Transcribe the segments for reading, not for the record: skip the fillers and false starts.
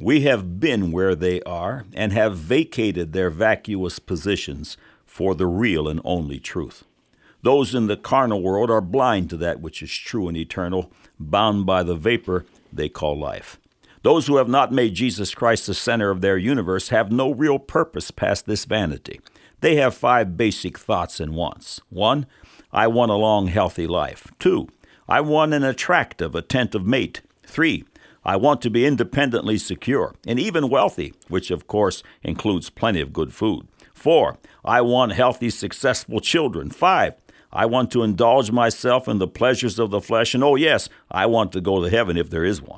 We have been where they are and have vacated their vacuous positions for the real and only truth. Those in the carnal world are blind to that which is true and eternal, bound by the vapor they call life. Those who have not made Jesus Christ the center of their universe have no real purpose past this vanity. They have 5 basic thoughts and wants. 1, I want a long, healthy life. 2, I want an attractive, attentive mate. 3, I want to be independently secure and even wealthy, which of course includes plenty of good food. 4, I want healthy, successful children. 5, I want to indulge myself in the pleasures of the flesh. And oh yes, I want to go to heaven if there is one.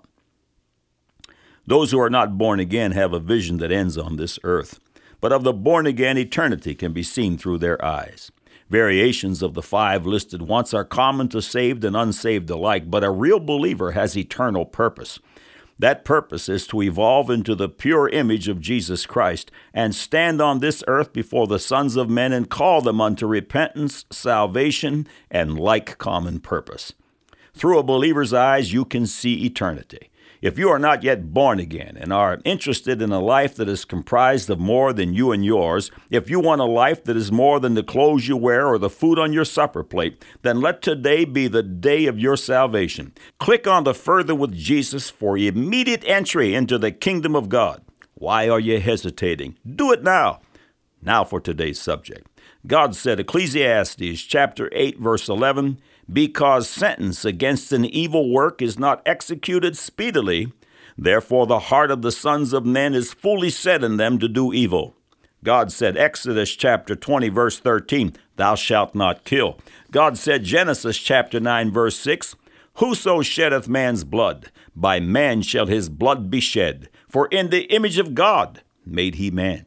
Those who are not born again have a vision that ends on this earth, but of the born again, eternity can be seen through their eyes. Variations of the 5 listed once are common to saved and unsaved alike, but a real believer has eternal purpose. That purpose is to evolve into the pure image of Jesus Christ and stand on this earth before the sons of men and call them unto repentance, salvation, and like common purpose. Through a believer's eyes, you can see eternity. If you are not yet born again and are interested in a life that is comprised of more than you and yours, if you want a life that is more than the clothes you wear or the food on your supper plate, then let today be the day of your salvation. Click on the Further with Jesus for immediate entry into the kingdom of God. Why are you hesitating? Do it now. Now for today's subject. God said, Ecclesiastes chapter 8, verse 11, because sentence against an evil work is not executed speedily, therefore the heart of the sons of men is fully set in them to do evil. God said, Exodus chapter 20, verse 13, thou shalt not kill. God said, Genesis chapter 9, verse 6, whoso sheddeth man's blood, by man shall his blood be shed, for in the image of God made he man.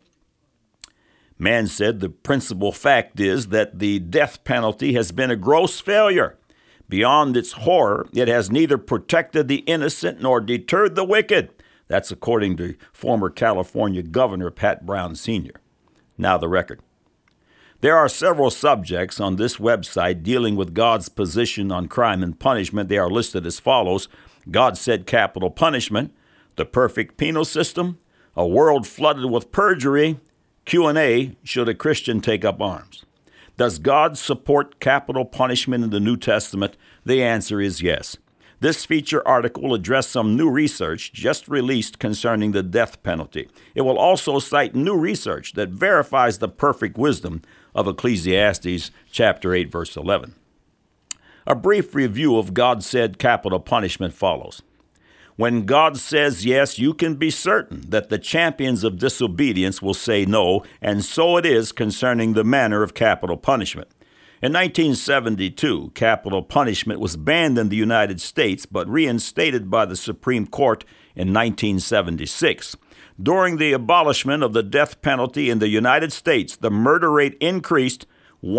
Man said the principal fact is that the death penalty has been a gross failure. Beyond its horror, it has neither protected the innocent nor deterred the wicked. That's according to former California Governor Pat Brown Sr. Now the record. There are several subjects on this website dealing with God's position on crime and punishment. They are listed as follows: God said capital punishment, the perfect penal system, a world flooded with perjury, Q&A, should a Christian take up arms? Does God support capital punishment in the New Testament? The answer is yes. This feature article will address some new research just released concerning the death penalty. It will also cite new research that verifies the perfect wisdom of Ecclesiastes chapter 8, verse 11. A brief review of God said capital punishment follows. When God says yes, you can be certain that the champions of disobedience will say no, and so it is concerning the manner of capital punishment. In 1972, capital punishment was banned in the United States, but reinstated by the Supreme Court in 1976. During the abolishment of the death penalty in the United States, the murder rate increased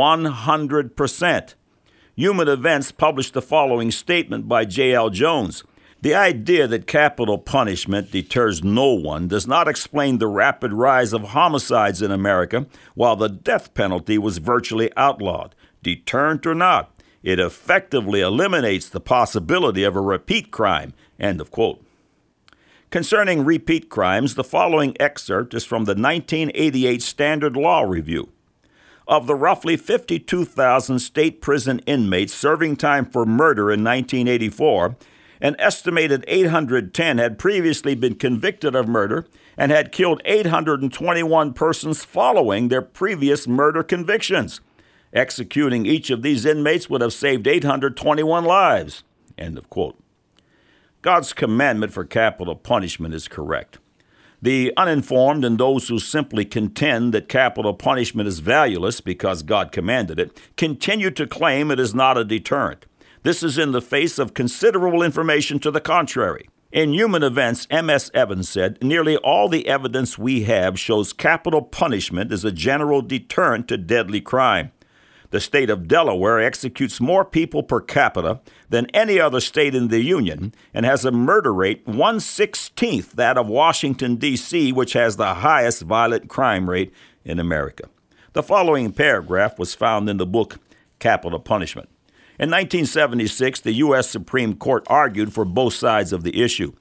100%. Human Events published the following statement by J.L. Jones. The idea that capital punishment deters no one does not explain the rapid rise of homicides in America, while the death penalty was virtually outlawed. Deterrent or not, it effectively eliminates the possibility of a repeat crime. End of quote. Concerning repeat crimes, the following excerpt is from the 1988 Standard Law Review. Of the roughly 52,000 state prison inmates serving time for murder in 1984, an estimated 810 had previously been convicted of murder and had killed 821 persons following their previous murder convictions. Executing each of these inmates would have saved 821 lives. End of quote. God's commandment for capital punishment is correct. The uninformed and those who simply contend that capital punishment is valueless because God commanded it continue to claim it is not a deterrent. This is in the face of considerable information to the contrary. In Human Events, M.S. Evans said, nearly all the evidence we have shows capital punishment is a general deterrent to deadly crime. The state of Delaware executes more people per capita than any other state in the Union and has a murder rate 1/16 that of Washington, D.C., which has the highest violent crime rate in America. The following paragraph was found in the book Capital Punishment. In 1976, the U.S. Supreme Court argued for both sides of the issue.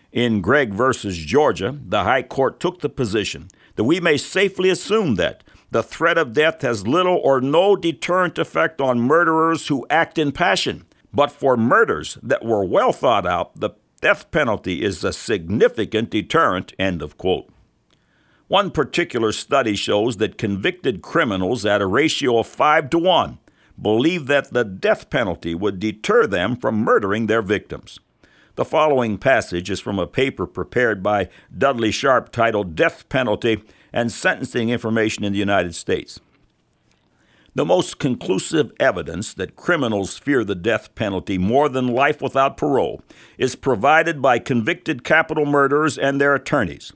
In Gregg versus Georgia, the High Court took the position that we may safely assume that the threat of death has little or no deterrent effect on murderers who act in passion. But for murders that were well thought out, the death penalty is a significant deterrent, end of quote. One particular study shows that convicted criminals at a ratio of 5-to-1 believe that the death penalty would deter them from murdering their victims. The following passage is from a paper prepared by Dudley Sharp titled Death Penalty and Sentencing Information in the United States. The most conclusive evidence that criminals fear the death penalty more than life without parole is provided by convicted capital murderers and their attorneys.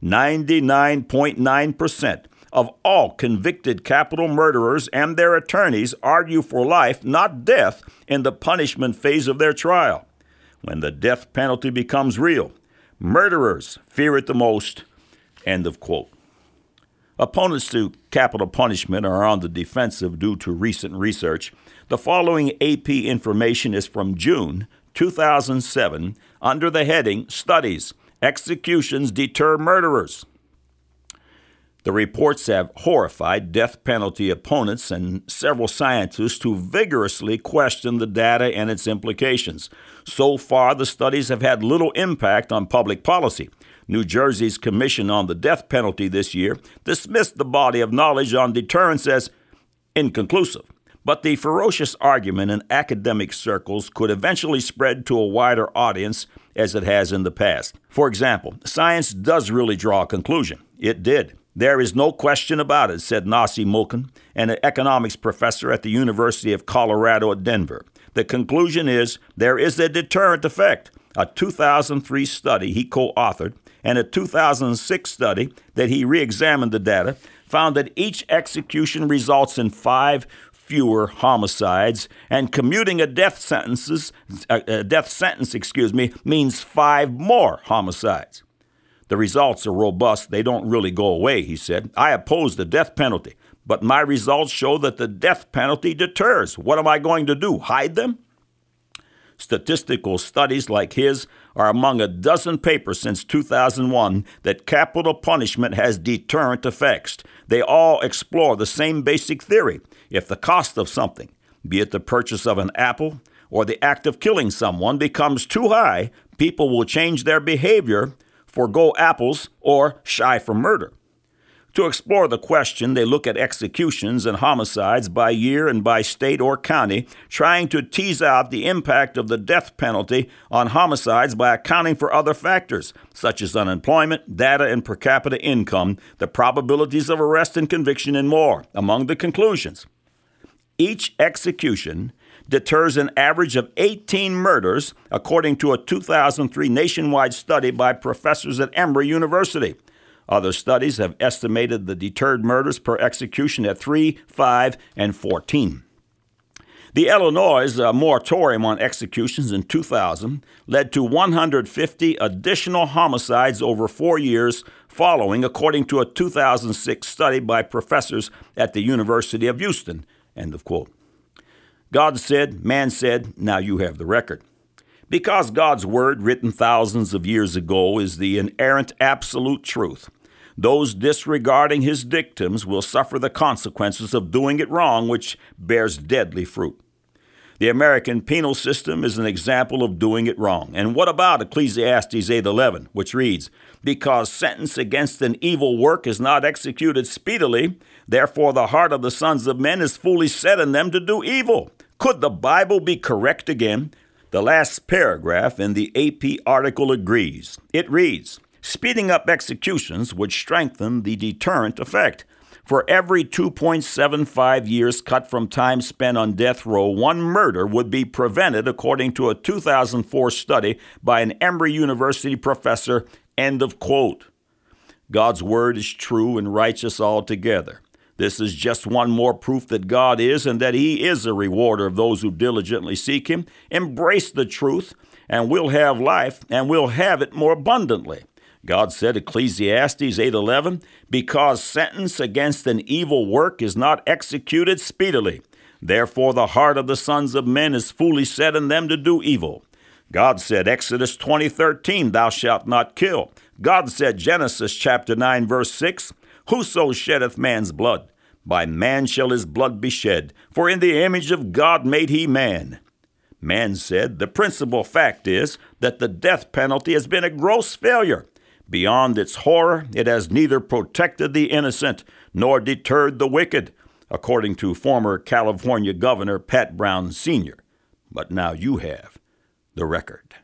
99.9% of all convicted capital murderers and their attorneys argue for life, not death, in the punishment phase of their trial. When the death penalty becomes real, murderers fear it the most, end of quote. Opponents to capital punishment are on the defensive due to recent research. The following AP information is from June 2007 under the heading Studies, Executions Deter Murderers. The reports have horrified death penalty opponents and several scientists who vigorously question the data and its implications. So far, the studies have had little impact on public policy. New Jersey's Commission on the Death Penalty this year dismissed the body of knowledge on deterrence as inconclusive. But the ferocious argument in academic circles could eventually spread to a wider audience as it has in the past. For example, science does really draw a conclusion. It did. There is no question about it, said Nasi Mulkin, an economics professor at the University of Colorado at Denver. The conclusion is there is a deterrent effect. A 2003 study he co-authored and a 2006 study that he re-examined the data found that each execution results in 5 fewer homicides, and commuting a death sentence means 5 more homicides. The results are robust. They don't really go away, he said. I oppose the death penalty, but my results show that the death penalty deters. What am I going to do, hide them? Statistical studies like his are among a dozen papers since 2001 that capital punishment has deterrent effects. They all explore the same basic theory. If the cost of something, be it the purchase of an apple or the act of killing someone, becomes too high, people will change their behavior, forgo apples, or shy from murder. To explore the question, they look at executions and homicides by year and by state or county, trying to tease out the impact of the death penalty on homicides by accounting for other factors, such as unemployment, data and per capita income, the probabilities of arrest and conviction, and more. Among the conclusions, each execution deters an average of 18 murders, according to a 2003 nationwide study by professors at Emory University. Other studies have estimated the deterred murders per execution at 3, 5, and 14. The Illinois moratorium on executions in 2000 led to 150 additional homicides over 4 years following, according to a 2006 study by professors at the University of Houston. End of quote. God said, man said, now you have the record. Because God's word, written thousands of years ago, is the inerrant absolute truth, those disregarding his dictums will suffer the consequences of doing it wrong, which bears deadly fruit. The American penal system is an example of doing it wrong. And what about Ecclesiastes 8:11, which reads, because sentence against an evil work is not executed speedily, therefore the heart of the sons of men is fully set in them to do evil. Could the Bible be correct again? The last paragraph in the AP article agrees. It reads, speeding up executions would strengthen the deterrent effect. For every 2.75 years cut from time spent on death row, 1 murder would be prevented, according to a 2004 study by an Emory University professor. End of quote. God's word is true and righteous altogether. This is just one more proof that God is and that he is a rewarder of those who diligently seek him. Embrace the truth, and we'll have life, and we'll have it more abundantly. God said, Ecclesiastes 8:11, because sentence against an evil work is not executed speedily. Therefore the heart of the sons of men is fully set in them to do evil. God said, Exodus 20:13, thou shalt not kill. God said, Genesis chapter 9, verse 6, whoso sheddeth man's blood, by man shall his blood be shed, for in the image of God made he man. Man said, the principal fact is that the death penalty has been a gross failure. Beyond its horror, it has neither protected the innocent nor deterred the wicked, according to former California Governor Pat Brown Sr. But now you have the record.